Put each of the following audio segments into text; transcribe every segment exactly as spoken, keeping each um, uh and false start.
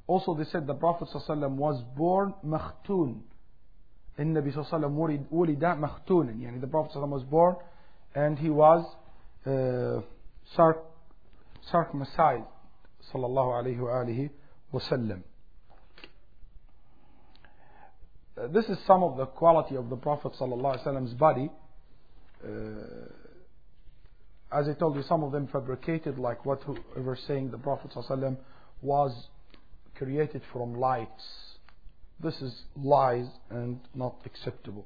Also they said the Prophet ﷺ was born مختون. النبي صلى الله عليه وسلم ولد مختونا. يعني the Prophet ﷺ was born and he was uh, circ circumcised صلى الله عليه وآله وسلم. Uh, this is some of the quality of the Prophet ﷺ's body. Uh, as I told you, some of them fabricated, like what whoever saying the Prophet ﷺ was created from lights. This is lies and not acceptable.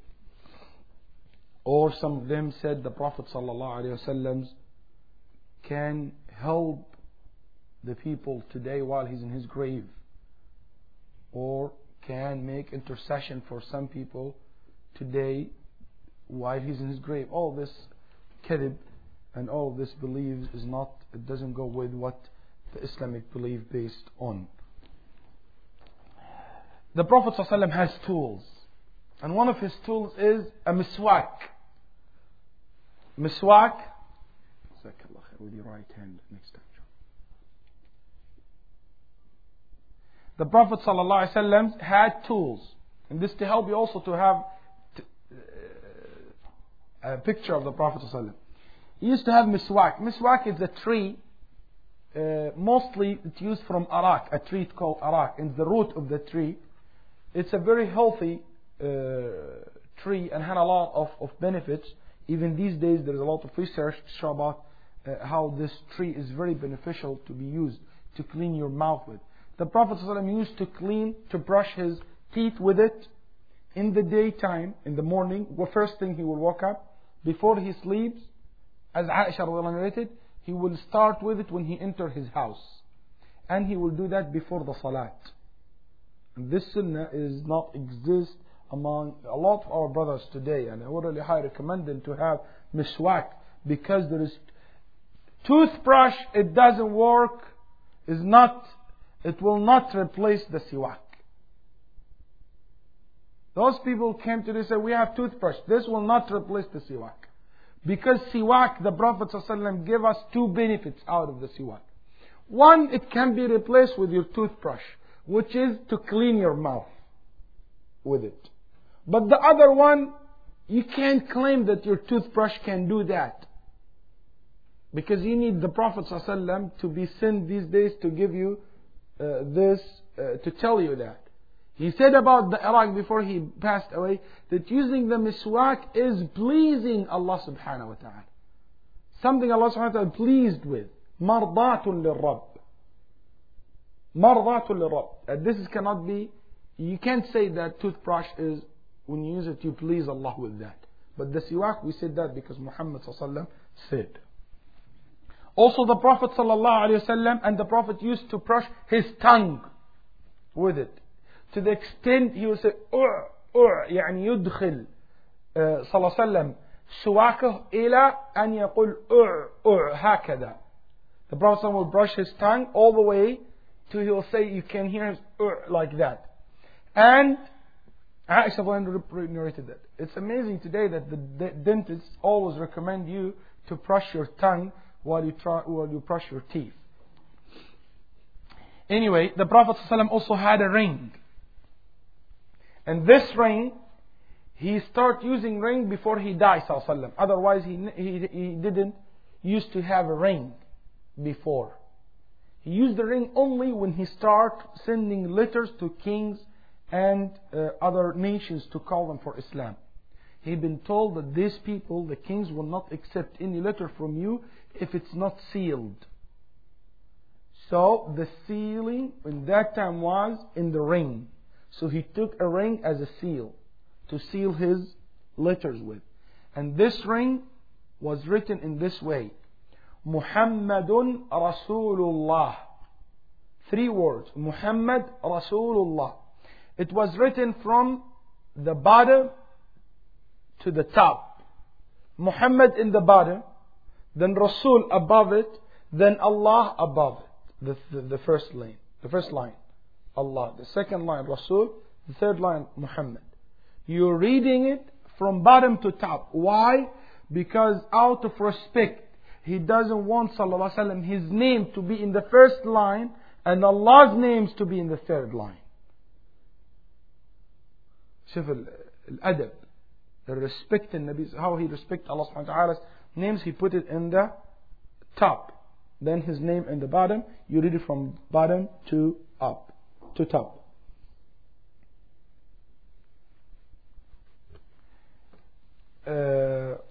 Or some of them said the Prophet ﷺ can help the people today while he's in his grave, or can make intercession for some people today while he's in his grave. All this kadhib and all this belief is not, it doesn't go with what the Islamic belief based on. The Prophet ﷺ has tools, and one of his tools is a miswak. Miswak, with your right hand next time. The Prophet ﷺ had tools, and this to help you also to have t- uh, a picture of the Prophet ﷺ. He used to have miswak. Miswak is a tree, uh, mostly it's used from arak, a tree called arak, and the root of the tree. It's a very healthy uh, tree and had a lot of, of benefits. Even these days there is a lot of research to show about uh, how this tree is very beneficial to be used to clean your mouth with. The Prophet ﷺ used to clean, to brush his teeth with it in the daytime, in the morning. The first thing he will wake up, before he sleeps, as Aisha narrated, he will start with it when he enters his house. And he will do that before the salat. And this sunnah is not exist among a lot of our brothers today. And I would really highly recommend them to have miswak, because there is toothbrush, it doesn't work, is not, it will not replace the siwak. Those people came to this and said, we have toothbrush. This will not replace the siwak. Because siwak, the Prophet ﷺ gave us two benefits out of the siwak. One, it can be replaced with your toothbrush, which is to clean your mouth with it. But the other one, you can't claim that your toothbrush can do that. Because you need the Prophet ﷺ to be sent these days to give you uh, this, uh, to tell you that. He said about the Iraq before he passed away, that using the miswak is pleasing Allah subhanahu wa ta'ala. Something Allah subhanahu wa ta'ala is pleased with. Mardatun lirrab. Mardatun lirrab. And this cannot be, you can't say that toothbrush is, when you use it, you please Allah with that. But the siwak, we said that because Muhammad sallallahu alaihi wasallam said. Also the Prophet sallallahu alaihi wasallam and the Prophet used to brush his tongue with it. To the extent he would say, "Ur, ur," يعني يدخل صلى الله عليه وسلم سواكه إلى أن يقول "ur, ur" هكذا. The Prophet will brush his tongue all the way to he will say, you can hear him "ur" like that. And Aisha narrated that. It's amazing today that the dentists always recommend you to brush your tongue while you try, while you brush your teeth. Anyway, the Prophet ﷺ also had a ring. And this ring, he started using ring before he died ﷺ. Otherwise he, he, he didn't used to have a ring before. He used the ring only when he started sending letters to kings and uh, other nations to call them for Islam. He'd been told that these people, the kings, will not accept any letter from you if it's not sealed. So the sealing in that time was in the ring. So he took a ring as a seal to seal his letters with. And this ring was written in this way. Muhammadun Rasulullah. Three words. Muhammad Rasulullah. It was written from the bottom to the top. Muhammad in the bottom, then Rasul above it, then Allah above it. The, the, the first line. The first line. Allah. The second line, Rasul. The third line, Muhammad. You're reading it from bottom to top. Why? Because out of respect, he doesn't want Sallallahu Alaihi Wasallam his name to be in the first line and Allah's names to be in the third line. شوف الأدب, the respect in Nabi, how he respects Allah subhanahu wa ta'ala's names, he put it in the top. Then his name in the bottom, you read it from bottom to up, to top. Uh,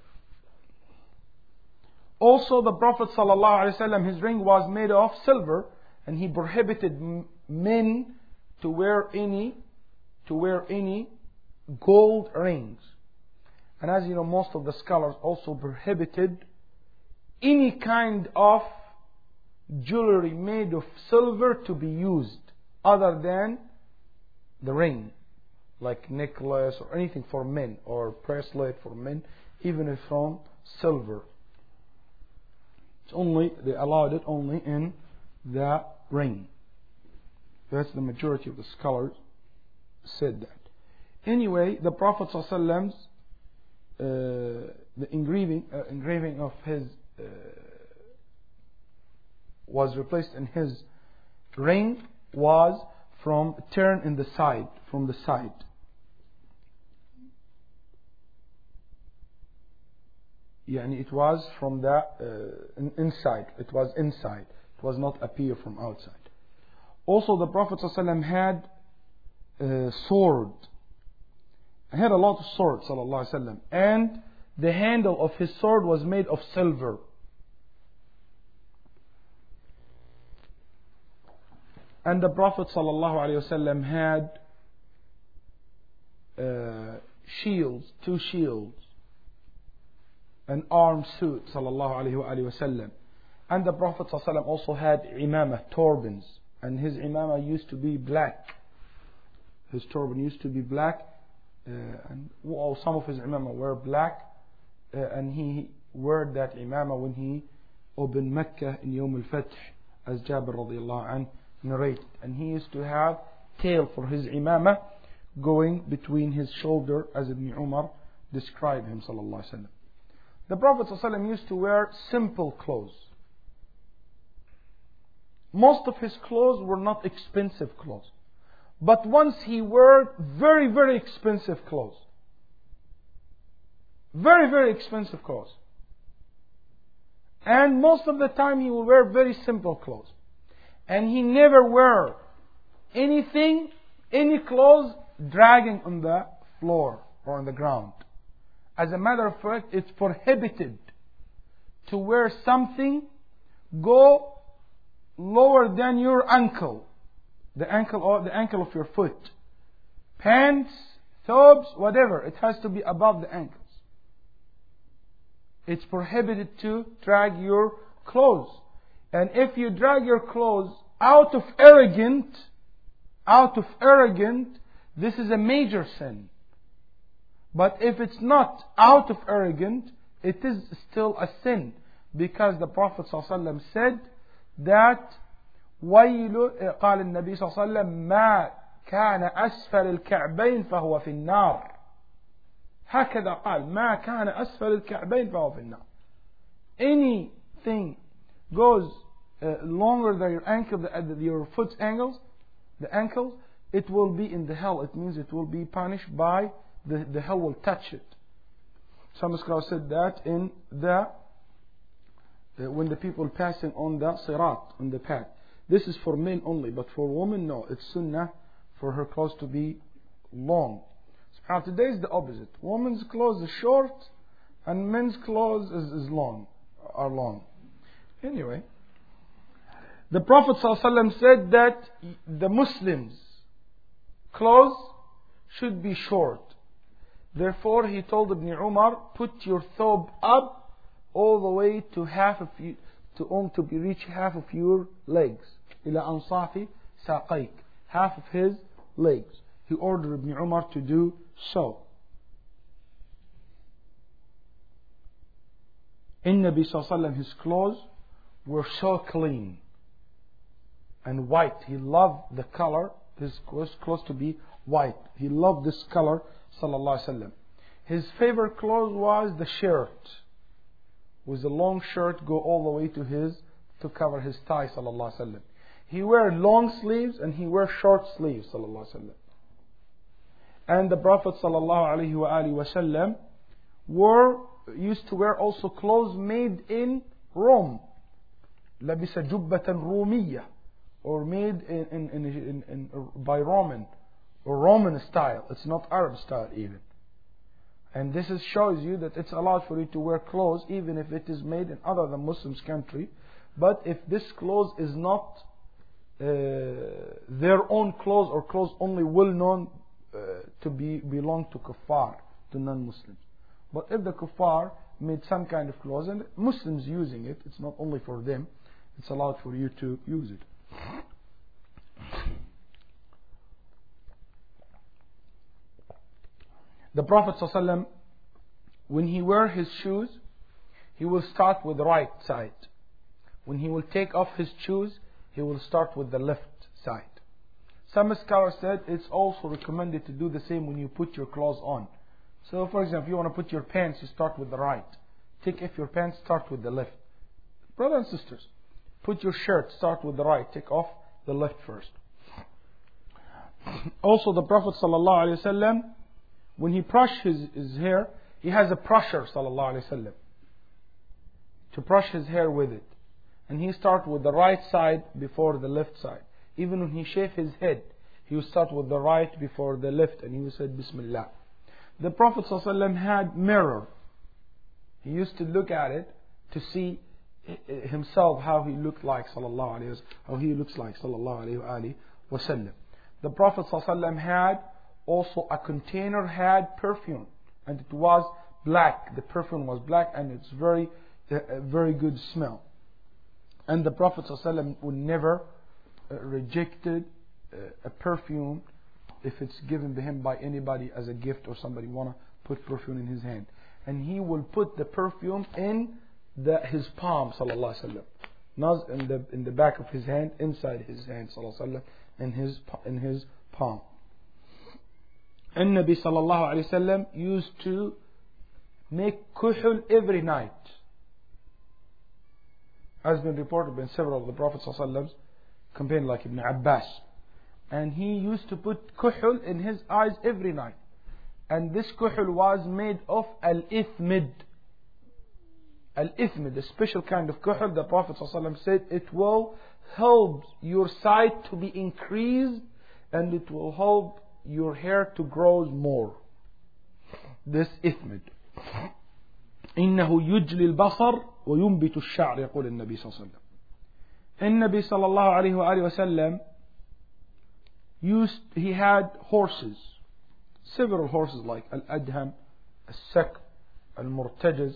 also the Prophet sallallahu alaihi wasallam, his ring was made of silver, and he prohibited men to wear any, to wear any gold rings. And as you know, most of the scholars also prohibited any kind of jewelry made of silver to be used other than the ring, like necklace or anything for men, or bracelet for men, even if from silver. It's only, they allowed it only in the ring. That's the majority of the scholars said that. Anyway, the Prophet ﷺ's uh, the engraving uh, engraving of his uh, was replaced in his ring was from turn in the side, from the side. Yeah, and it was from the uh, inside. It was inside. It was not appear from outside. Also, the Prophet ﷺ had a sword. He had a lot of swords, sallallahu alaihi wasallam, and the handle of his sword was made of silver. And the Prophet sallallahu alaihi wasallam had uh, shields, two shields, an armed suit, sallallahu alaihi wasallam. And the Prophet sallallahu alaihi wasallam also had imamah, turbans, and his imamah used to be black. His turban used to be black. Uh, and well, some of his imamah were black, uh, and he wore that imamah when he opened Mecca in Yawm al-Fath, as Jabir radiallahu anhu narrated. And he used to have tail for his imamah going between his shoulder, as Ibn Umar described him, sallallahu alaihi wasallam. The Prophet sallallahu alaihi wasallam used to wear simple clothes. Most of his clothes were not expensive clothes. But once he wore very, very expensive clothes. Very, very expensive clothes. And most of the time he will wear very simple clothes. And he never wear anything, any clothes dragging on the floor or on the ground. As a matter of fact, it's prohibited to wear something go lower than your ankle. The ankle or the ankle of your foot. Pants, thobes, whatever. It has to be above the ankles. It's prohibited to drag your clothes. And if you drag your clothes out of arrogant, out of arrogant, this is a major sin. But if it's not out of arrogant, it is still a sin. Because the Prophet ﷺ said that ويل قال النبي صلى الله عليه وسلم ما كان أسفل الكعبين فهو في النار. هكذا قال ما كان أسفل الكعبين فهو في النار. Anything goes uh, longer than your ankle, the, uh, your foot's ankles, the ankles, it will be in the hell. It means it will be punished by the, the hell will touch it. Some scholars said that in the uh, when the people passing on the sirat, on the path. This is for men only, but for women, no. It's sunnah for her clothes to be long. So today is the opposite. Women's clothes is short, and men's clothes is, is long, are long. Anyway, the Prophet ﷺ said that the Muslims' clothes should be short. Therefore, he told Ibn Umar, put your thobe up all the way to half of you, to on to be reach half of your legs. إلى أنصاف ساقيك, half of his legs. He ordered Ibn Umar to do so. In Nabi sallallahu alaihi wasallam, his clothes were so clean and white. He loved the color, his clothes to be white. He loved this color, sallallahu alaihi wasallam. His favorite clothes was the shirt. Was a long shirt, go all the way to his, to cover his thigh, sallallahu alaihi wasallam. he wear long sleeves and he wear short sleeves, sallallahu alaihi wasallam. And the Prophet sallallahu alaihi wasallam wore used to wear also clothes made in Rome, لبس جبة رومية, or made in, in, in, in, in by Roman or Roman style. It's not Arab style even. And this is, shows you that it's allowed for you to wear clothes even if it is made in other than Muslims country. But if this clothes is not uh, their own clothes or clothes only well known uh, to be belong to kuffar, to non-Muslims. But if the kuffar made some kind of clothes and Muslims using it, it's not only for them, it's allowed for you to use it. The Prophet ﷺ, when he wear his shoes, he will start with the right side. When he will take off his shoes, he will start with the left side. Some scholars said it's also recommended to do the same when you put your clothes on. So for example, if you want to put your pants, you start with the right. Take off your pants, start with the left. Brothers and sisters, put your shirt, start with the right, take off the left first. Also the Prophet ﷺ, when he brush his, his hair, he has a brusher, sallallahu alaihi wasallam, to brush his hair with it. And he start with the right side before the left side. Even when he shave his head, he will start with the right before the left, and he will say Bismillah. The Prophet sallallahu alaihi wasallam had mirror. He used to look at it to see himself how he looked like, sallallahu alaihi wasallam, how he looks like, sallallahu alaihi wasallam. The Prophet sallallahu alaihi wasallam had also a container had perfume, and it was black. The perfume was black, and it's very, uh, very good smell. And the Prophet ﷺ would never uh, rejected uh, a perfume if it's given to him by anybody as a gift, or somebody wanna put perfume in his hand. And he will put the perfume in the, his palm, sallallahu alaihi wasallam, not in the in the back of his hand, inside his hand, sallallahu alaihi wasallam, in his in his palm. And Nabi sallallahu alaihi wasallam used to make kuhul every night, has been reported by several of the Prophet sallallahu alaihi wasallam's companions, like Ibn Abbas. And he used to put kuhul in his eyes every night. And this kuhul was made of al-ithmid. Al-ithmid, a special kind of kuhul. The Prophet sallallahu alaihi wasallam said it will help your sight to be increased, and it will help your hair to grow more. This ithmid. إنه يجلي البصر وينبت الشعر يقول النبي صلى الله عليه وسلم. النبي صلى الله عليه وآله وسلم used, he had horses, several horses like Al-Adham, Al-Sak, Al-Murtajaz,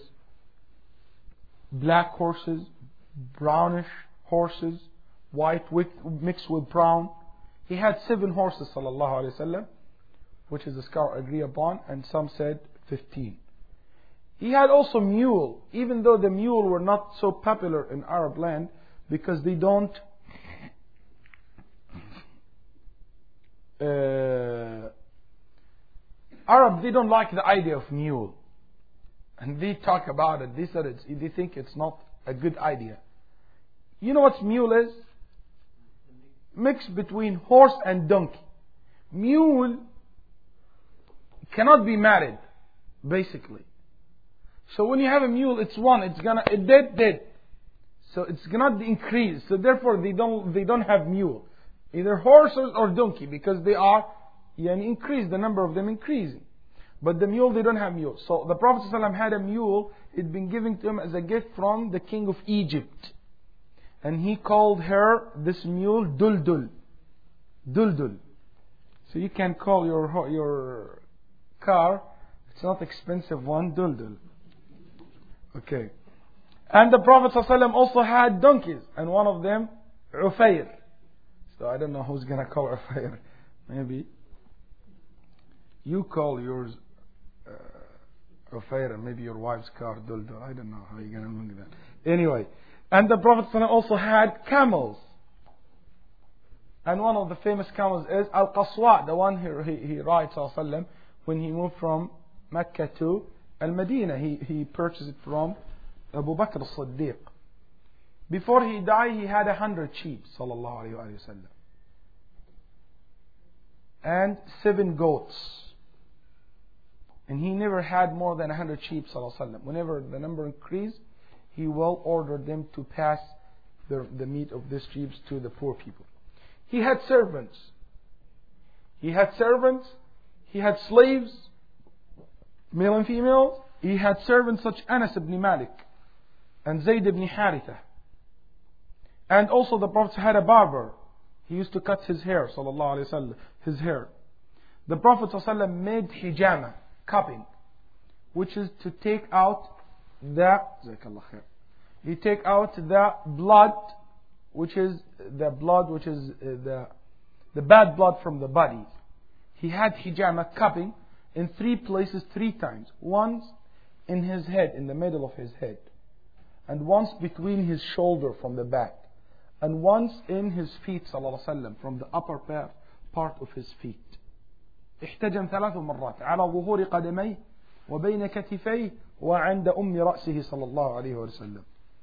black horses, brownish horses, white with, mixed with brown. He had seven horses, sallallahu alaihi wasallam, which is the scholar agree upon, and some said fifteen. He had also mule, even though the mule were not so popular in Arab land, because they don't uh, Arab, they don't like the idea of mule, and they talk about it. They said it's, they think it's not a good idea. You know what mule is? Mix between horse and donkey. Mule cannot be married, basically. So when you have a mule, it's one. It's gonna it dead dead. So it's gonna increase. So therefore they don't they don't have mule, either horses or donkey, because they are yani increase the number of them increasing. But the mule, they don't have mule. So the Prophet ﷺ had a mule. It'd been given to him as a gift from the king of Egypt. And he called her, this mule, Duldul. Duldul. So you can call your your car, it's not expensive one, Duldul. Okay. And the Prophet ﷺ also had donkeys, and one of them, Ufayr. So I don't know who's going to call Ufayr. Maybe you call yours uh, Ufayr, and maybe your wife's car, Duldul. I don't know how you're going to do that. Anyway. And the Prophet ﷺ also had camels. And one of the famous camels is Al-Qaswa, the one he, he, he rides ﷺ, when he moved from Mecca to Al-Madinah. He, he purchased it from Abu Bakr as-Siddiq. Before he died, he had a hundred sheep, sallallahu alayhi wa sallam, and seven goats. And he never had more than a hundred sheep, sallallahu alayhi wa sallam. Whenever the number increased, he will order them to pass the, the meat of these sheep to the poor people. He had servants. He had servants. He had slaves, male and female. He had servants such Anas ibn Malik and Zayd ibn Haritha. And also the Prophet had a barber. He used to cut his hair, sallallahu alayhi wa sallam, his hair. The Prophet sallallahu alayhi wa sallam made hijama, cupping, which is to take out the, he take out the blood, which is the blood, which is the, the bad blood from the body. He had hijama, cupping, in three places, three times. Once in his head, in the middle of his head. And once between his shoulder from the back. And once in his feet, sallallahu alaihi wasallam, from the upper part, part of his feet. احتجم ثلاث مرات على ظهور قدميه وبين كتفيه وعند أم رأسه صلى الله عليه وسلم.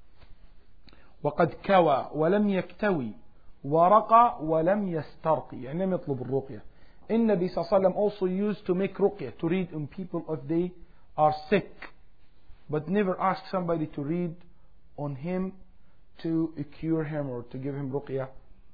وقد كوى ولم يكتوي ورقى ولم يسترقي, يعني لم يطلب الرقية. النبي صلى الله عليه وسلم also used to make ruqyah, to read on people if they are sick, but never ask somebody to read on him to cure him or to give him ruqyah.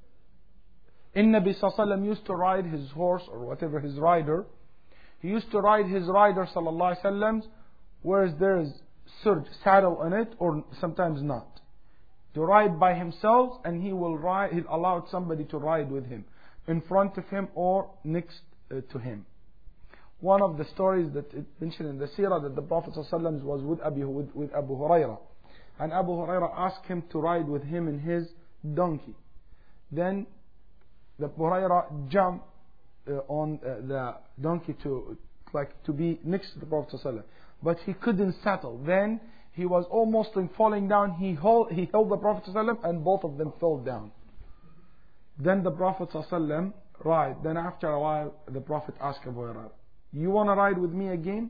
النبي صلى الله عليه وسلم used to ride his horse or whatever, his rider. He used to ride his rider صلى الله عليه وسلم, whereas there is surge, saddle on it, or sometimes not. To ride by himself, and he will ride, he allowed somebody to ride with him, in front of him or next uh, to him. One of the stories that it mentioned in the seerah, that the Prophet ﷺ was with Abu, with, with Abu Hurairah, and Abu Hurairah asked him to ride with him in his donkey. Then the Abu Hurairah jumped uh, on uh, the donkey to like to be next to the Prophet ﷺ, but he couldn't settle. Then he was almost falling down. He held, he held the Prophet ﷺ, and both of them fell down. Then the Prophet ﷺ ride. Then after a while, the Prophet asked Abu Hurairah, "You want to ride with me again?"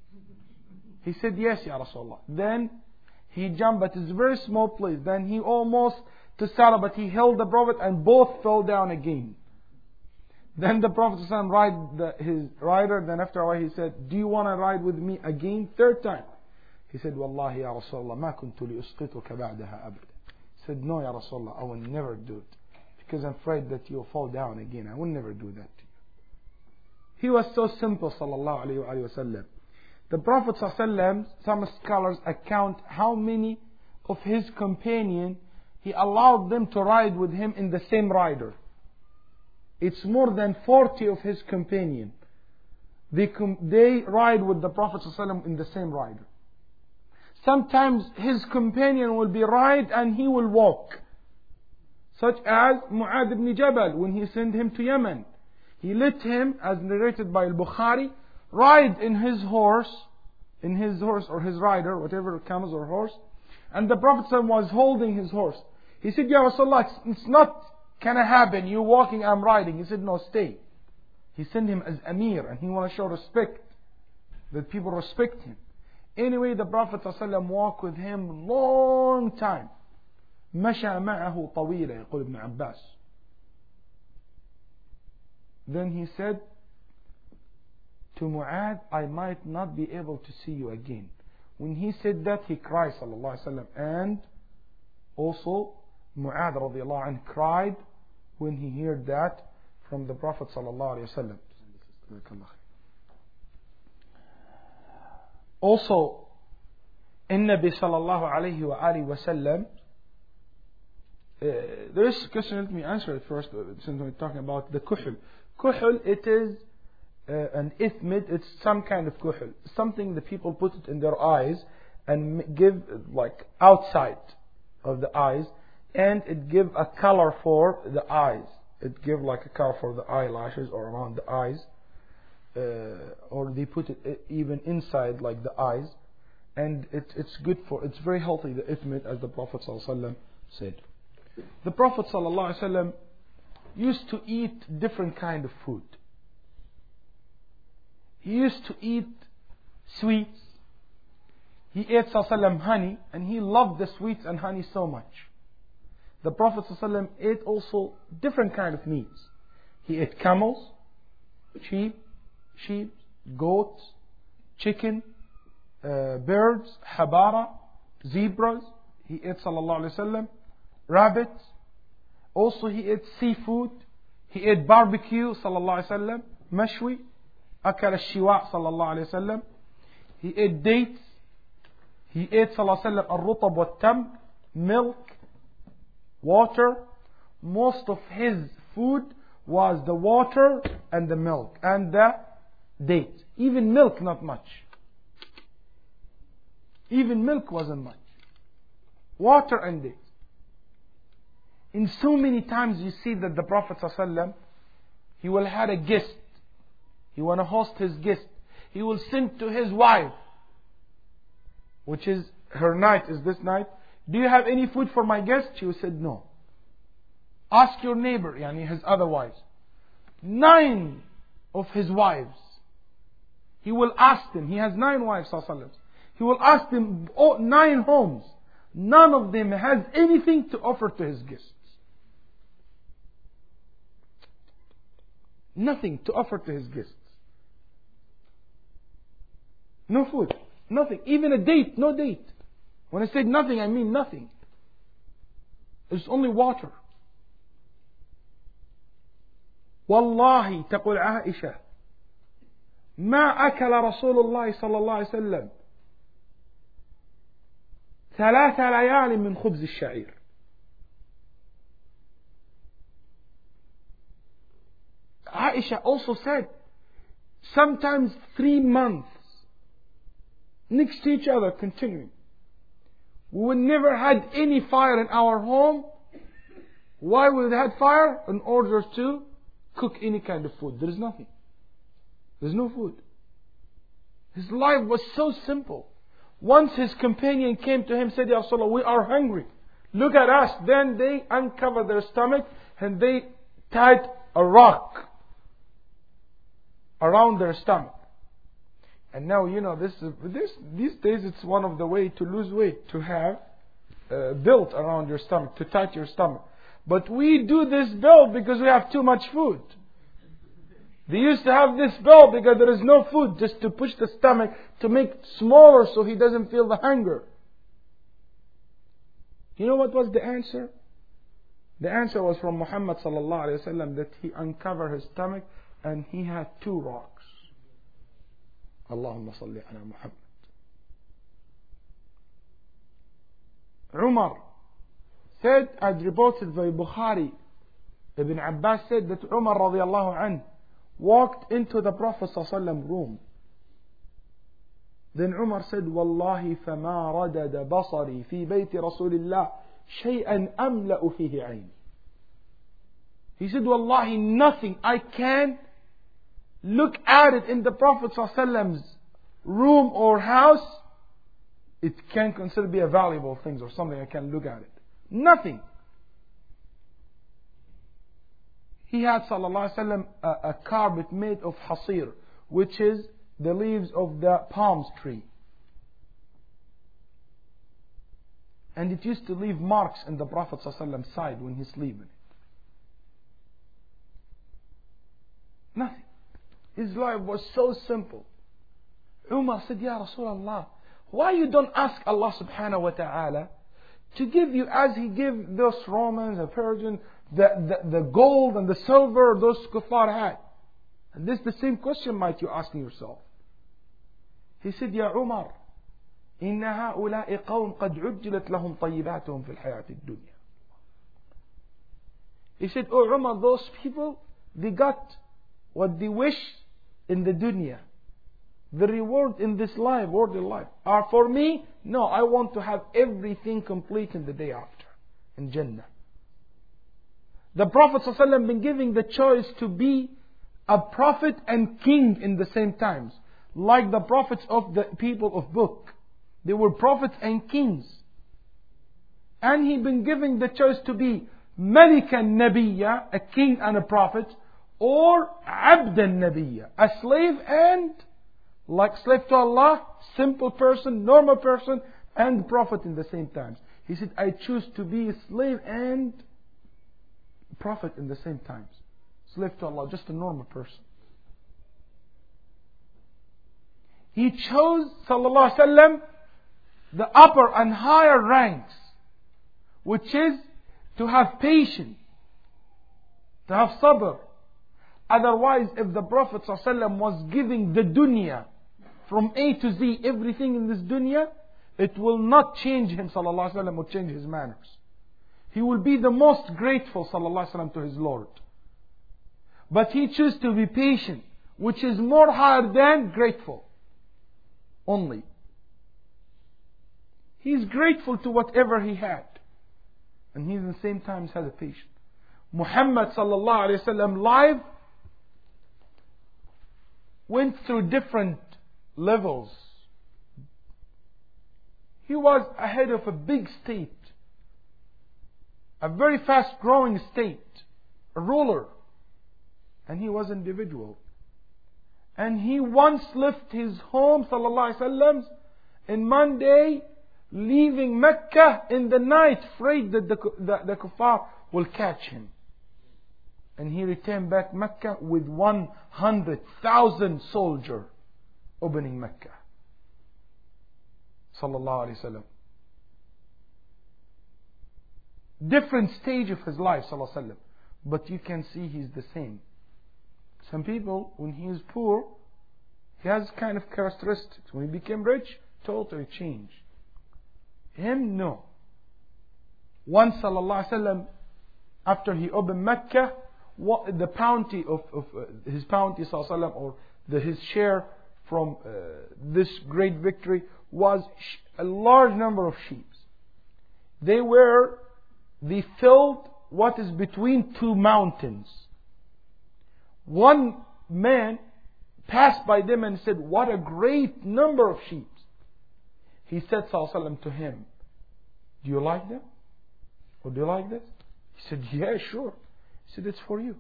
He said, "Yes, Ya Rasulullah." Then he jumped, but it's a very small place. Then he almost to saddle, but he held the Prophet, and both fell down again. Then the Prophet ﷺ ride the, his rider. Then after a while, he said, "Do you want to ride with me again?" Third time. He said, "Wallahi ya Rasulullah, ma kuntu li usqituka ba'daha abada." He said, "No, Ya Rasulullah, I will never do it, because I'm afraid that you'll fall down again. I will never do that to you." He was so simple, sallallahu alayhi wa sallam. The Prophet sallallahu alayhi wa sallam, some scholars account how many of his companions he allowed them to ride with him in the same rider. It's more than forty of his companions. They, com- they ride with the Prophet sallallahu alayhi wa sallam in the same rider. Sometimes his companion will be ride and he will walk. Such as Mu'adh ibn Jabal, when he sent him to Yemen. He let him, as narrated by Al-Bukhari, ride in his horse, in his horse or his rider, whatever comes or horse. And the Prophet was holding his horse. He said, "Ya Rasulullah, it's not gonna happen. You walking, I'm riding." He said, "No, stay." He sent him as Amir, and he want to show respect, that people respect him. Anyway, the Prophet ﷺ walked with him long time. مشى معه طويلة, يقول ابن عباس. Then he said to Mu'adh, "I might not be able to see you again." When he said that, he cried, sallallahu alaihi wasallam, and also Mu'adh radiallahu anhu cried when he heard that from the Prophet sallallahu alaihi wasallam. Also, in Nabi sallallahu alayhi wa alihi wa sallam, uh, there is a question, let me answer it first, uh, since we're talking about the kuhl. Kuhl, it is uh, an ithmid, it's some kind of kuhl. Something the people put it in their eyes and give like outside of the eyes, and it give a color for the eyes. It give like a color for the eyelashes or around the eyes. Uh, or they put it even inside like the eyes, and it, it's good for, it's very healthy, the ithmid, as the Prophet ﷺ said. The Prophet ﷺ used to eat different kind of food. He used to eat sweets. He ate ﷺ honey, and he loved the sweets and honey so much. the Prophet ﷺ ate also different kind of meats. He ate camels, sheep, sheep, goats, chicken, uh, birds, habara, zebras. He ate sallallahu alaihi wasallam, rabbits. Also he ate seafood. He ate barbecue sallallahu alaihi wasallam, mashwi, akal al-shiwa sallallahu alaihi wasallam. He ate dates. He ate sallallahu alaihi wasallam al-rutab wal-tam, milk, water. Most of his food was the water and the milk and the date. Even milk not much. Even milk wasn't much. Water and dates. In so many times you see that the Prophet ﷺ, he will have a guest. He want to host his guest. He will send to his wife, which is her night is this night. Do you have any food for my guest? She said no. Ask your neighbor, yani his other wives. Nine of his wives. He will ask them. He has nine wives, ﷺ. He will ask them oh, nine homes. None of them has anything to offer to his guests. Nothing to offer to his guests. No food. Nothing. Even a date. No date. When I say nothing, I mean nothing. It's only water. والله تقول عائشة ما أكل رسول الله صلى الله عليه وسلم ثلاث ليال من خبز الشعير. Aisha also said sometimes three months next to each other continuing. We never had any fire in our home. Why we had fire? In order to cook any kind of food. There is nothing. There's no food. His life was so simple. Once his companion came to him, said, Ya Rasulullah, we are hungry. Look at us. Then they uncovered their stomach and they tied a rock around their stomach. And now, you know, this, this these days it's one of the way to lose weight, to have uh, belt around your stomach, to tight your stomach. But we do this belt because we have too much food. They used to have this belt because there is no food, just to push the stomach to make it smaller so he doesn't feel the hunger. You know what was the answer? The answer was from Muhammad sallallahu alaihi wasallam, that he uncovered his stomach and he had two rocks. Allahumma salli ala Muhammad. Umar said, as reported by Bukhari, Ibn Abbas said that Umar radiallahu anhu walked into the Prophet sallallahu alaihi wasallam room. Then Umar said, Wallahi fama radada basari fi bayti Rasulillah shay'an amla'u fihi ayni. He said, Wallahi, nothing I can look at it in the Prophet sallallahu alaihi wasallam's room or house, it can consider be a valuable thing or something I can look at it. Nothing. He had sallallahu alaihi wasallam a, a carpet made of hasir, which is the leaves of the palm tree. And it used to leave marks in the Prophet sallallahu alaihi wasallam's side when he's sleeping. Nothing. His life was so simple. Umar said, Ya Rasulullah, why you don't ask Allah subhanahu wa ta'ala to give you as He gave those Romans and Persians the, the, the gold and the silver those kuffar had? And this is the same question might you asking yourself. He said, Ya Umar, إن هؤلاء قوم قد عجلت لهم طيباتهم في الحياة الدنيا. He said, Oh Umar, those people, they got what they wish in the dunya. The reward in this life, worldly life. Are for me? No, I want to have everything complete in the day after, in Jannah. The Prophet ﷺ been giving the choice to be a prophet and king in the same times. Like the prophets of the people of book. They were prophets and kings. And he been giving the choice to be Malikan Nabiyya, a king and a prophet, or Abdan Nabiyya, a slave and like slave to Allah, simple person, normal person, and prophet in the same times. He said, I choose to be a slave and prophet in the same time. Slave to Allah, just a normal person. He chose, sallallahu alaihi wasallam, the upper and higher ranks, which is to have patience, to have sabr. Otherwise, if the Prophet sallallahu alaihi wasallam was giving the dunya from A to Z, everything in this dunya, it will not change him, sallallahu alaihi wasallam, or change his manners. He will be the most grateful, sallallahu alaihi wasallam, to his Lord. But he chose to be patient, which is more higher than grateful. Only. He's grateful to whatever he had. And he at the same time has a patience. Muhammad sallallahu alaihi wasallam life went through different levels. He was ahead of a big state, a very fast growing state, a ruler, and he was individual. And he once left his home, sallallahu alaihi wasallam, in Monday, leaving Mecca in the night, afraid that the, the, the kuffar will catch him. And he returned back Mecca with one hundred thousand soldiers opening Mecca. Sallallahu alaihi wasallam. Different stage of his life, sallallahu alaihi wasallam. But you can see he's the same. Some people, when he is poor, he has kind of characteristics. When he became rich, totally changed. Him, no. Once, sallallahu alaihi wasallam, after he opened Mecca, what, the bounty of, of uh, his bounty, sallallahu alaihi wasallam, or the, his share from uh, this great victory was a large number of sheep. They were, they filled what is between two mountains. One man passed by them and said, what a great number of sheep. He said, sallallahu alaihi wasallam, to him, do you like them? Or do you like this? He said, yeah, sure. He said, it's for you.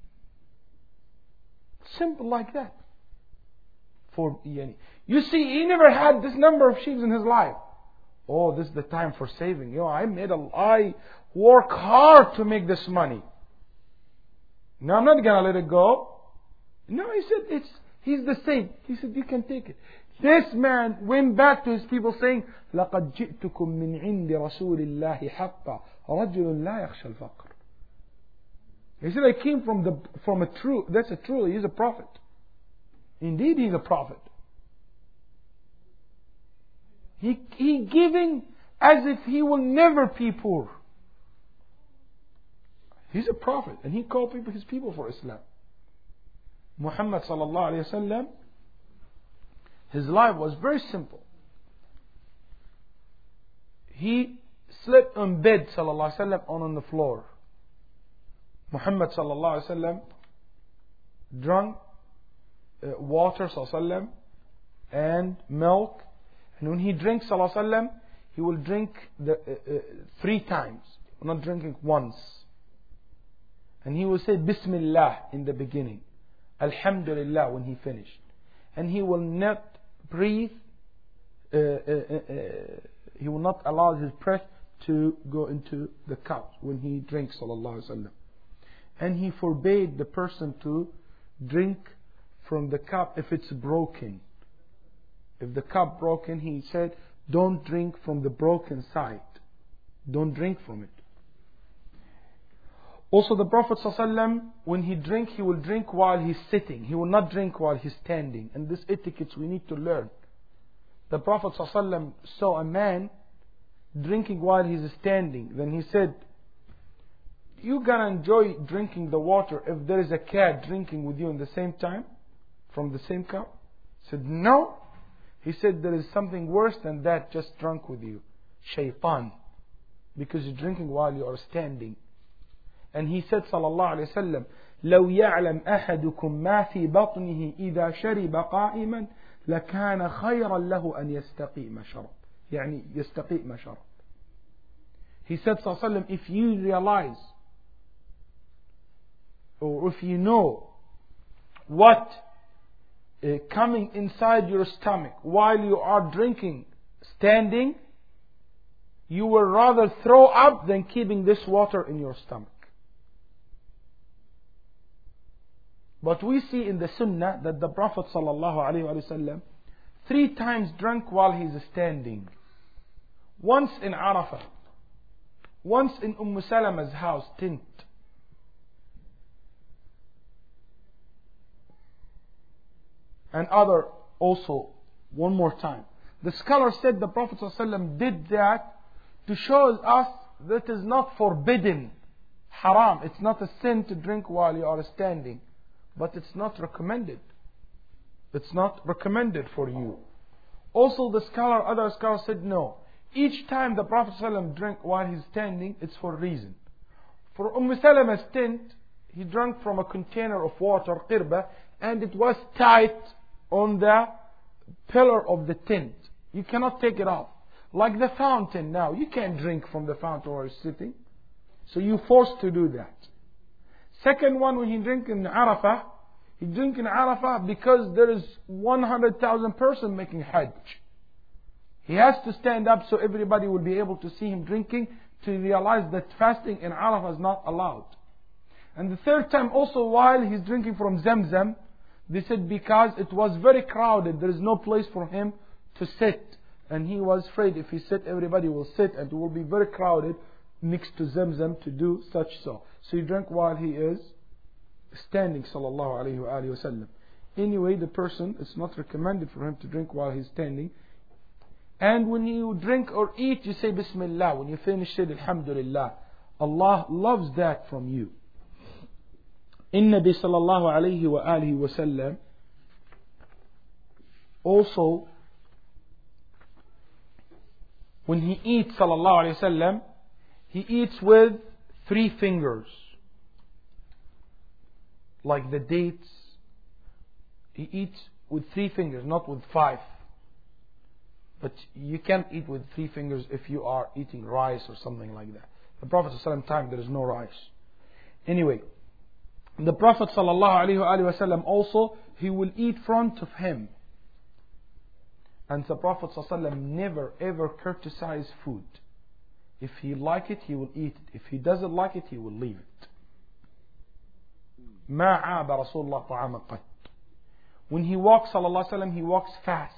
Simple like that. For you see, he never had this number of sheep in his life. Oh, this is the time for saving. You know, I made a, I work hard to make this money. No, I'm not gonna let it go. No, he said, it's, he's the same. He said, you can take it. This man went back to his people saying, لَقَدْ جِئْتُكُم مِّنْ عِنْدِ رَسُولِ اللَّهِ حَقًّا رَجُلٌ لَا يَخْشَى الْفَقْرِ. He said, I came from the from a true, that's a true, he's a prophet. Indeed, he's a prophet. He, he giving as if he will never be poor. He's a prophet, and he called people his people for Islam. Muhammad sallallahu alaihi wasallam, his life was very simple. He slept on bed, sallallahu alaihi wasallam, on on the floor. Muhammad sallallahu alaihi wasallam drank uh, water, sallallahu alaihi wasallam, and milk. And when he drinks, sallallahu alaihi wasallam, he will drink the, uh, uh, three times, not drinking once. And he will say Bismillah in the beginning, Alhamdulillah when he finished. And he will not breathe, uh, uh, uh, uh, he will not allow his breath to go into the cup when he drinks, sallallahu alaihi wasallam. And he forbade the person to drink from the cup if it's broken. If the cup broken, he said, don't drink from the broken side. Don't drink from it. Also the Prophet ﷺ, when he drink, he will drink while he's sitting. He will not drink while he's standing. And this etiquette we need to learn. The Prophet ﷺ saw a man drinking while he's standing. Then he said, you gonna enjoy drinking the water if there is a cat drinking with you in the same time? From the same cup? He said, no. He said, there is something worse than that just drunk with you. Shaitan. Because you're drinking while you are standing. And he said, sallallahu alayhi wa sallam, لو يعلم أحدكم ما في بطنه إذا شرب قائما لكان خيرا له أن يستقيم شرب. يعني يستقيم شرب. He said, sallallahu alayhi wa sallam, if you realize, or if you know what uh, coming inside your stomach while you are drinking, standing, you will rather throw up than keeping this water in your stomach. But we see in the Sunnah that the Prophet ﷺ three times drank while he's standing. Once in Arafah, once in Umm Salama's house, tent. And other also, one more time. The scholar said the Prophet ﷺ did that to show us that it is not forbidden, haram. It's not a sin to drink while you are standing. But it's not recommended. It's not recommended for you. Also the scholar, other scholars said no. Each time the Prophet ﷺ drank while he's standing, it's for a reason. For Umm Salama's tent, he drank from a container of water, qirba, and it was tight on the pillar of the tent. You cannot take it off. Like the fountain now, you can't drink from the fountain while you're sitting. So you're forced to do that. Second one, when he drink in Arafah, he drink in Arafah because there is one hundred thousand person making Hajj. He has to stand up so everybody will be able to see him drinking, to realize that fasting in Arafah is not allowed. And the third time also while he's drinking from Zamzam, they said because it was very crowded, there is no place for him to sit. And he was afraid if he sit, everybody will sit and it will be very crowded next to Zamzam to do such so. So he drank while he is standing, sallallahu alayhi wa sallam. Anyway, the person, it's not recommended for him to drink while he's standing. And when you drink or eat, you say Bismillah. When you finish, say Alhamdulillah. Allah loves that from you. In Nabi sallallahu alayhi wa alihi wa sallam also, when he eats, sallallahu alayhi wa sallam, he eats with three fingers. Like the dates. He eats with three fingers, not with five. But you can't eat with three fingers if you are eating rice or something like that. The Prophet ﷺ time there is no rice. Anyway, the Prophet ﷺ also, he will eat front of him. And the Prophet ﷺ never ever criticize food. If he like it, he will eat it. If he doesn't like it, he will leave it. ما عاب رسول الله طعام قط. When he walks, sallallahu alaihi wasallam, he walks fast.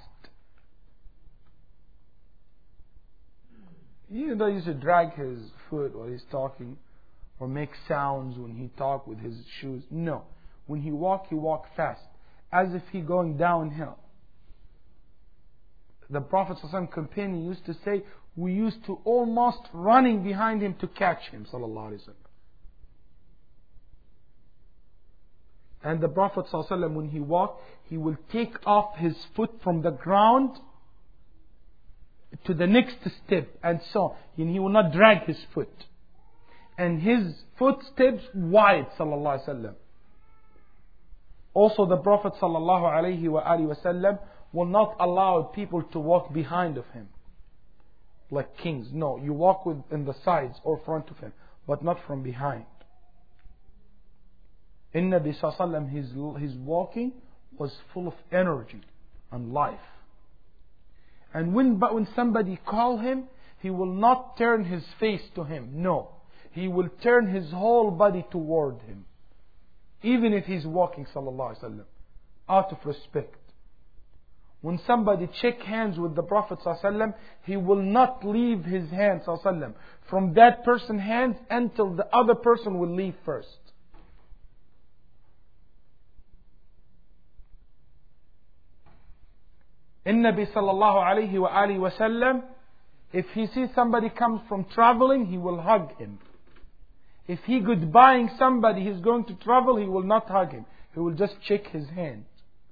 He doesn't used to drag his foot while he's talking, or make sounds when he talk with his shoes. No, when he walk, he walk fast, as if he going downhill. The Prophet sallallahu alaihi wasallam companion used to say, we used to almost running behind him to catch him, sallallahu alaihi wasallam. And the Prophet ﷺ, when he walked, he will take off his foot from the ground to the next step, and so and he will not drag his foot. And his footsteps wide, sallallahu alaihi wasallam. Also, the Prophet sallallahu alaihi wasallam will not allow people to walk behind of him, like kings. No, you walk with in the sides or front of him, but not from behind. In Nabi sallallahu alaihi wasallam, his his walking was full of energy and life. And when but when somebody call him, he will not turn his face to him. No, he will turn his whole body toward him, even if he's walking, sallallahu alaihi wasallam, out of respect. When somebody shake hands with the Prophet sallallahu alaihi wasallam, he will not leave his hand, sallallahu alaihi wasallam, from that person's hand until the other person will leave first. In Nabi sallallahu alayhi wa alihi wa sallam, if he sees somebody comes from traveling, he will hug him. If he goodbying somebody, he's going to travel, he will not hug him. He will just shake his hand.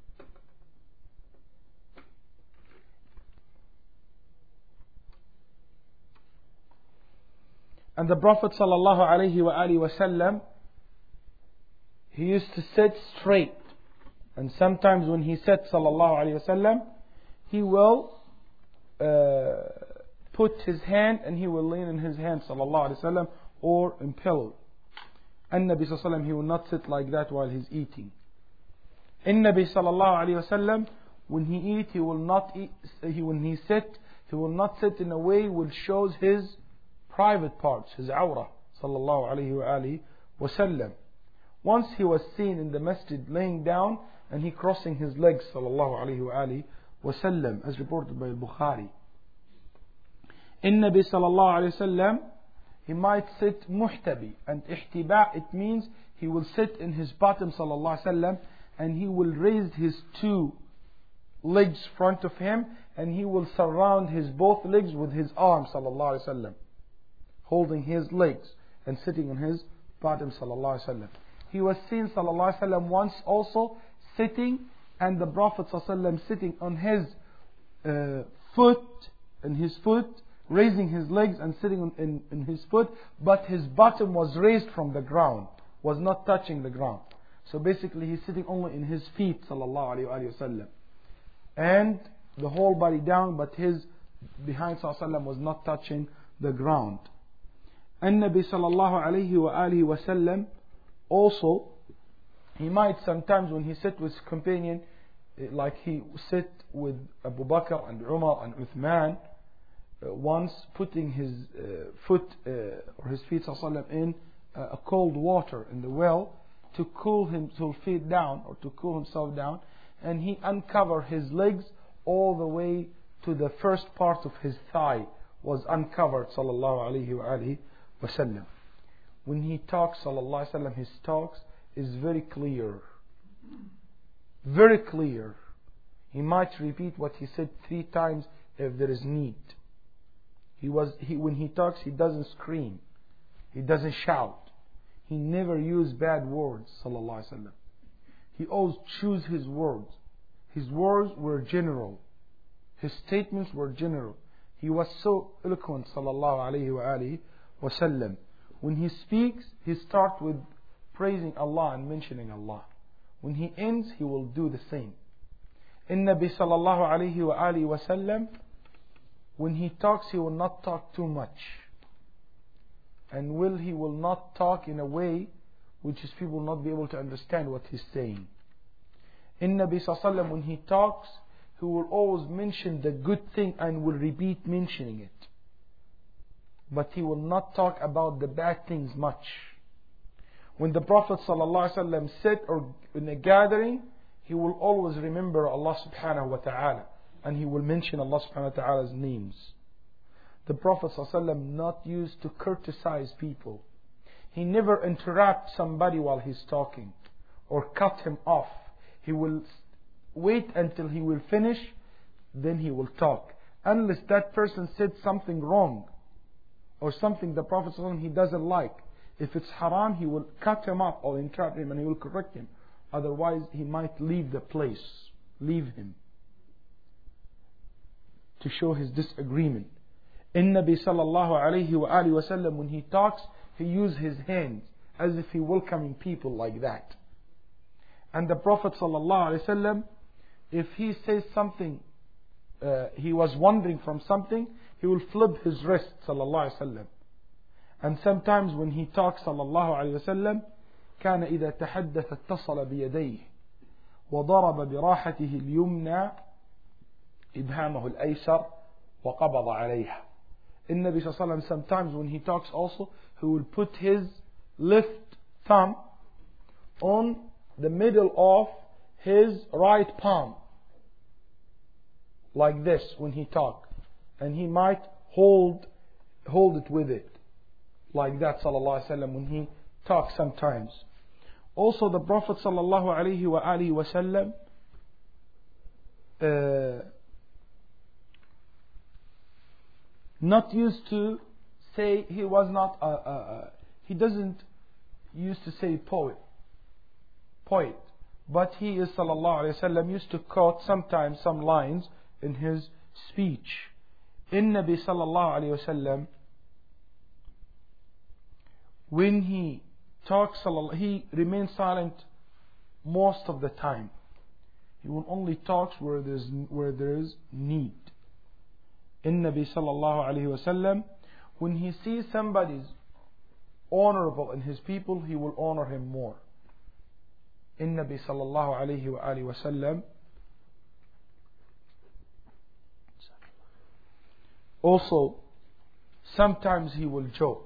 And the Prophet sallallahu alayhi wa alihi wa sallam, he used to sit straight. And sometimes when he sat sallallahu alayhi wa sallam, he will uh, put his hand and he will lean in his hand, sallallahu alaihi wasallam, or in pillow. And Nabi sallallahu alaihi wasallam, he will not sit like that while he's eating. In Nabi sallallahu alaihi wasallam, when he eat, he will not eat. He when he sit, He will not sit in a way which shows his private parts, his awrah, sallallahu alayhi wa alihi wa sallam. Once he was seen in the masjid laying down and he crossing his legs, sallallahu alayhi wa alihi wa sallam, as reported by Bukhari. In Nabi sallallahu alayhi wa sallam, he might sit muhtabi, and ihtiba, it means he will sit in his bottom, sallallahu alayhi wa sallam, and he will raise his two legs front of him, and he will surround his both legs with his arms, sallallahu alayhi wa sallam, holding his legs and sitting on his bottom, sallallahu alayhi wa sallam. He was seen, sallallahu alayhi wa sallam, once also sitting, and the Prophet sallallahu alayhi wa sallam sitting on his uh, foot, in his foot, raising his legs and sitting on, in, in his foot, but his bottom was raised from the ground, was not touching the ground. So basically he's sitting only in his feet, sallallahu alayhi wa sallam, and the whole body down, but his behind sallallahu alayhi wa sallam was not touching the ground. And Nabi sallallahu alayhi wa alihi wa sallam also, he might sometimes when he sit with his companion, like he sit with Abu Bakr and Umar and Uthman, uh, once putting his uh, foot uh, or his feet sallallahu in uh, a cold water in the well to cool him, to feet down or to cool himself down, and he uncovered his legs all the way to the first part of his thigh was uncovered, sallallahu alayhi wa alihi wa sallam. When he talks, sallallahu alayhi wa sallam, his talks is very clear. Very clear. He might repeat what he said three times if there is need. He was he when he talks, he doesn't scream. He doesn't shout. He never used bad words, sallallahu alayhi wa sallam. He always chose his words. His words were general. His statements were general. He was so eloquent, sallallahu alayhi wa alihi wa sallam. When he speaks, he starts with praising Allah and mentioning Allah. When he ends, he will do the same. In Nabi sallallahu alayhi wa alihi wa sallam, when he talks, he will not talk too much. And will he will not talk in a way which is people will not be able to understand what he's saying. In Nabi sallallahu alayhi wa sallam, when he talks, he will always mention the good thing and will repeat mentioning it. But he will not talk about the bad things much. When the Prophet ﷺ sit or in a gathering, he will always remember Allah subhanahu wa ta'ala, and he will mention Allah subhanahu wa ta'ala's names. The Prophet ﷺ not used to criticize people. He never interrupt somebody while he's talking or cut him off. He will wait until he will finish, then he will talk. Unless that person said something wrong or something the Prophet ﷺ he doesn't like. If it's haram, he will cut him off or interrupt him and he will correct him. Otherwise, he might leave the place. Leave him. To show his disagreement. In Nabi sallallahu alayhi wa alihi wa sallam, when he talks, he uses his hands as if he welcoming people like that. And the Prophet sallallahu alayhi wa sallam, if he says something, uh, he was wandering from something, he will flip his wrist, sallallahu alayhi wa sallam. And sometimes when he talks, sallallahu alayhi wa sallam, كان إذا تحدث اتصل بيديه وضرب براحته اليمنى إبهامه الأيسر وقبض عليها. In Nabi sallallahu alayhi wa sallam, sometimes when he talks also, he will put his left thumb on the middle of his right palm, like this when he talks, and he might hold hold it with it, like that, sallallahu alaihi wasallam, when he talks sometimes. Also, the Prophet sallallahu alaihi wa alihi wasallam uh, not used to say, he was not a, a, a he doesn't used to say poet, poet, but he is sallallahu alaihi wasallam used to quote sometimes some lines in his speech. In Nabi sallallahu alaihi wasallam, when he talks, he remains silent most of the time. He will only talk where there is where there is need. In Nabi sallallahu alaihi wasallam, when he sees somebody honorable in his people, he will honor him more. In Nabi sallallahu alaihi wa alihi wasallam, Also, sometimes he will joke.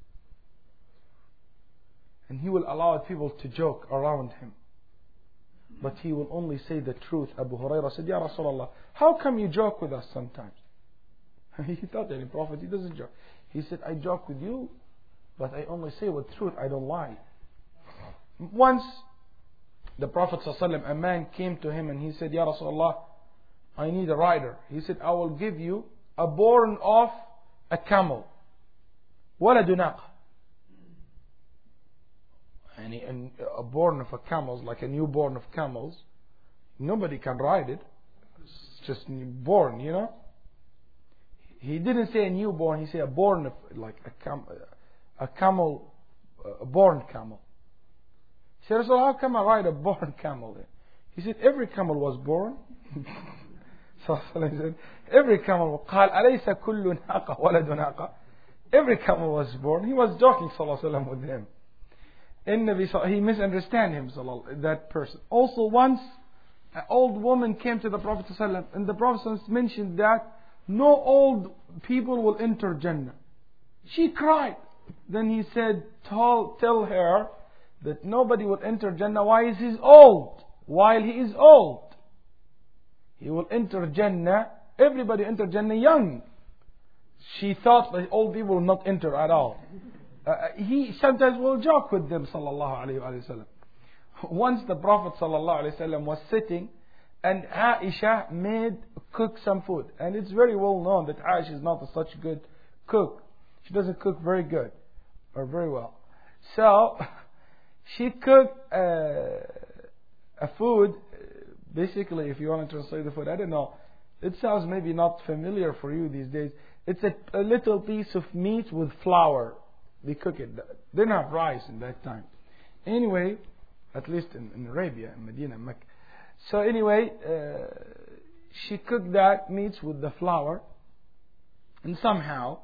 And he will allow people to joke around him. But he will only say the truth. Abu Hurairah said, Ya Rasulullah, how come you joke with us sometimes? He thought that the Prophet, he doesn't joke. He said, I joke with you, but I only say with truth, I don't lie. Once, the Prophet ﷺ, a man came to him and he said, Ya Rasulullah, I need a rider. He said, I will give you a born of a camel. وَلَدُ نَاقَةٍ. And a born of a camel, like a newborn of camels, nobody can ride it. It's just born, you know. He didn't say a newborn, he said a born of, like a, cam, a camel, a born camel. He said, so how come I ride a born camel then? He said, every camel was born. So he said, every camel, قال أليس كل ناقة ولد ناقة. Every camel was born. He was joking sallallahu alaihi wasallam with him. He misunderstood him, that person. Also once, an old woman came to the Prophet ﷺ, and the Prophet mentioned that no old people will enter Jannah. She cried. Then he said, tell, tell her that nobody will enter Jannah while he is old. While he is old. He will enter Jannah. Everybody enter Jannah young. She thought that old people will not enter at all. Uh, he sometimes will joke with them, sallallahu alayhi wa sallam. Once the Prophet sallallahu alayhi wa sallam was sitting, and Aisha made cook some food, and it's very well known that Aisha is not a such good cook. She doesn't cook very good or very well. So she cooked uh, a food. Basically, if you want to translate the food, I don't know. It sounds maybe not familiar for you these days. It's a, a little piece of meat with flour. They cook it. They didn't have rice in that time. Anyway, at least in, in Arabia, in Medina, Mecca. So anyway, uh, she cooked that meat with the flour. And somehow,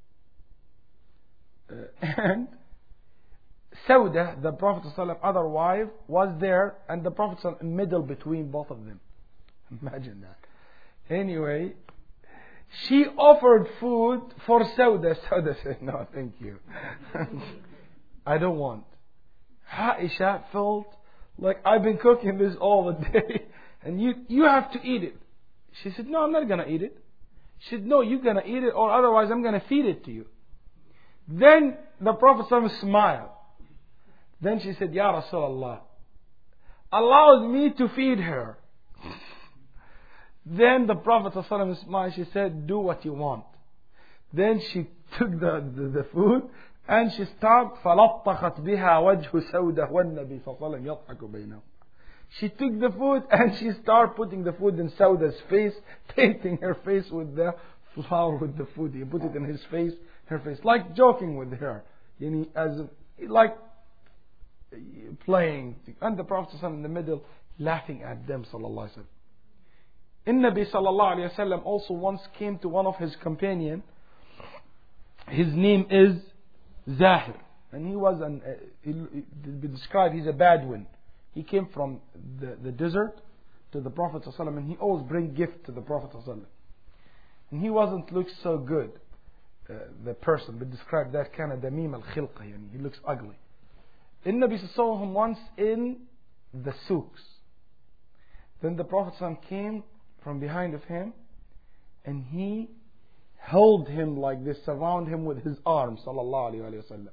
uh, and Sauda, the Prophet's other wife, was there. And the Prophet in the middle between both of them. Imagine that. Anyway, she offered food for Sauda. Sauda said, no, thank you. I don't want. Aisha felt like, I've been cooking this all the day and you, you have to eat it. She said, no, I'm not going to eat it. She said, no, you're going to eat it or otherwise I'm going to feed it to you. Then the Prophet smiled. Then she said, Ya Rasulullah, allow me to feed her. Then the Prophet ﷺ smiled. She said, do what you want. Then she took the, the, the food and she stopped. فَلَطَّخَتْ بِهَا وَجْهُ سَوْدَهُ وَالنَّبِي صَلَّى اللَّهُ عَلَيْهِ وَسَلَّمْ يَضْحَكُ بَيْنَهُمْ. She took the food and she started putting the food in Sauda's face, painting her face with the flour with the food. He put it in his face, her face, like joking with her, you know, as like playing. And the Prophet ﷺ in the middle, laughing at them, sallallahu alaihi wasallam. Nabi sallallahu alayhi wa sallam also once came to one of his companions. His name is Zahir. And he was an, uh, he, he described, he's a Bedouin. He came from the, the desert to the Prophet sallallahu alayhi wa sallam, and he always bring gift to the Prophet sallallahu alayhi wa sallam. And he wasn't look so good, uh, the person, but described that kind of damim al-khilqa, yani he looks ugly. And Nabi saw him once in the souks. Then the Prophet sallallahu alayhi wa sallam came from behind of him, and he held him like this, surround him with his arms, sallallahu alayhi wa sallam.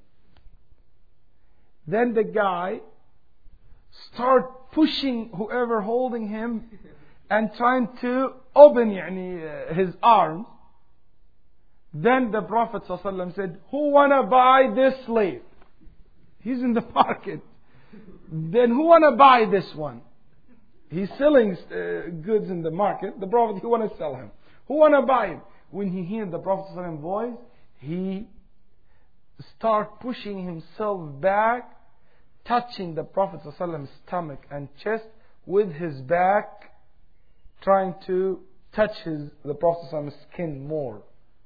Then the guy start pushing whoever holding him and trying to open yani, uh, his arms. Then the Prophet sallallahu alayhi wa sallam said, who wanna buy this slave? He's in the market. Then who wanna buy this one? He's selling uh, goods in the market. The Prophet, he want to sell him. Who want to buy him? When he heard the Prophet's voice, he start pushing himself back, touching the Prophet's stomach and chest with his back, trying to touch his the Prophet's skin more.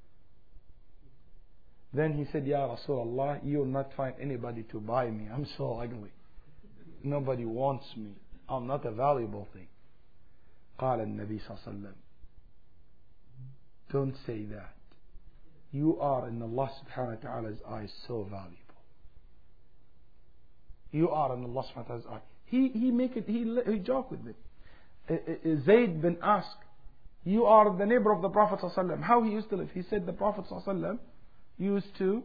Then he said, Ya Rasulullah, you will not find anybody to buy me. I'm so ugly. Nobody wants me. I'm not a valuable thing. قال النبي صلى الله عليه وسلم, don't say that. You are in Allah subhanahu wa ta'ala's eyes so valuable. You are in Allah subhanahu wa ta'ala's eyes. He, he make it, he, he joke with it. Uh, uh, Zayd bin asked, you are the neighbor of the Prophet sallallahu alaihi wasallam. How he used to live? He said the Prophet sallallahu alaihi wasallam used to,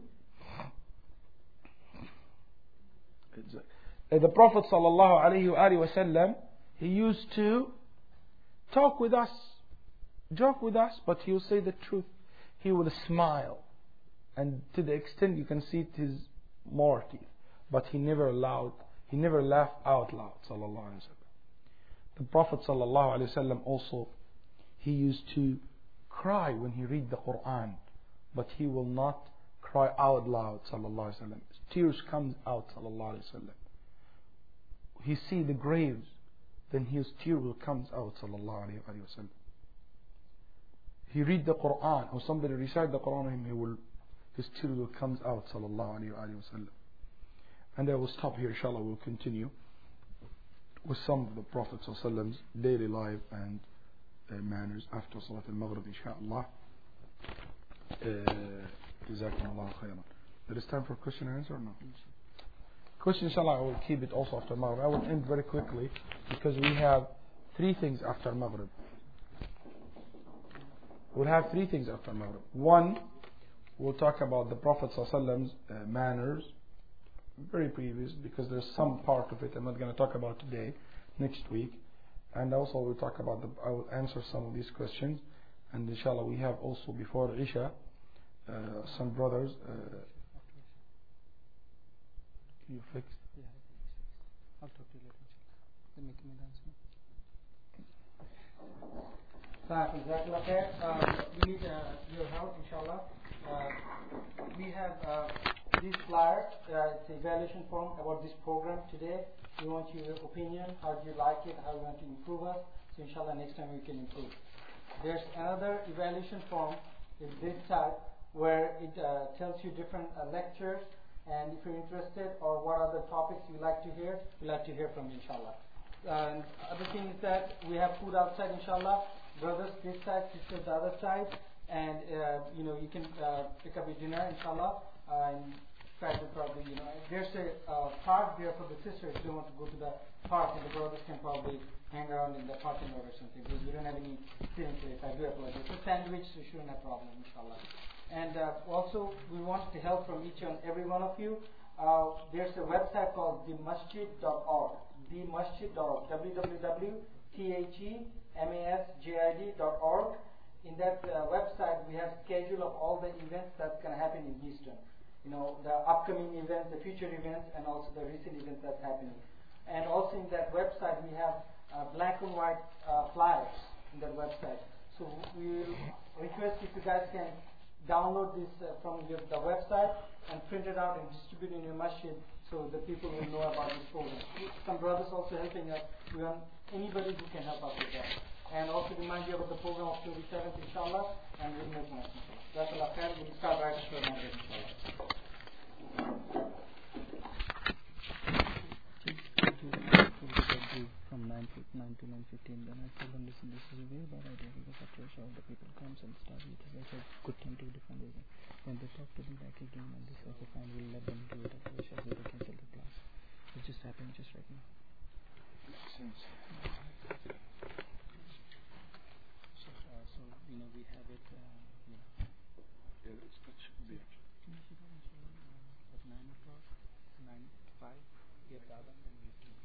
uh, the Prophet sallallahu alaihi wasallam, he used to talk with us, joke with us, but he will say the truth. He will smile, and to the extent you can see his more teeth, but he never allowed, he never laughed out loud. Sallallahu alaihi wasallam. The Prophet sallallahu alaihi wasallam also, he used to cry when he read the Quran, but he will not cry out loud. Sallallahu alaihi wasallam. Tears comes out. Sallallahu alaihi wasallam. He see the graves, then his tear will comes out. Sallallahu alaihi wasallam. He read the Quran, or somebody recite the Quran to him, he will, his tear will comes out. Sallallahu alaihi wasallam. And I will stop here. Inshallah, we'll continue with some of the Prophet sallallahu alaihi wasallam's daily life and uh, manners after Salat al-Maghrib, inshallah. Jazakumullah khairan. There is time for question and answer or no? Question, inshallah, I will keep it also after Maghrib. I will end very quickly because we have three things after Maghrib. We'll have three things after Maghrib. One, we'll talk about the Prophet sallallahu alaihi wasallam's uh, manners, very previous, because there's some part of it I'm not going to talk about today, next week. And also we'll talk about the, I will answer some of these questions. And inshallah we have also before Isha, uh, some brothers, uh, you fixed? Yeah, I'll talk to you later. Then make me dance. Um, we need uh, your help, inshallah. Uh, we have uh, this flyer, uh, it's an evaluation form about this program today. We want your opinion, how do you like it, how you want to improve us. So inshallah next time we can improve. There's another evaluation form, is this type, where it uh, tells you different uh, lectures, and if you're interested or what other topics you like to hear, we like to hear from you, inshallah. And other thing is that we have food outside, inshallah. Brothers this side, sisters the other side, and uh, you know you can uh, pick up your dinner, inshallah, uh, and try to probably, you know, there's a uh, park there for the sisters. If they want to go to the park, and the brothers can probably hang around in the parking lot or something, because we don't have any sitting place. I do apologize. It's a sandwich, so you shouldn't have problem, inshallah. And uh, also, we want to help from each and every one of you. Uh, there's a website called the masjid dot org, the masjid dot org, w w w dot masjid dot org. In that uh, website, we have schedule of all the events that's going to happen in Houston. You know, the upcoming events, the future events, and also the recent events that's happening. And also in that website, we have uh, black and white uh, flyers in that website. So we request if you guys can download this uh, from your, the website and print it out and distribute in your masjid so the people will know about this program. Some brothers also helping us. We want anybody who can help us with that. And also remind you about the program of twenty-seventh, inshallah, and we'll make nice, inshallah. That's Allah khair. We'll start right after Maghrib, inshallah. From nine to nine to nine fifteen, then I told them, listen, this is a very bad idea because after a show the people comes and start it. It's a good time to defend it. When they talk to me back again and they say, okay, fine, we'll let them do it after the show, they cancel the class. It just happened just right now. Makes sense. So, uh, so you know, we have it. Uh, you know, yeah, it's that should be it. At nine o'clock, nine five, get out and then we.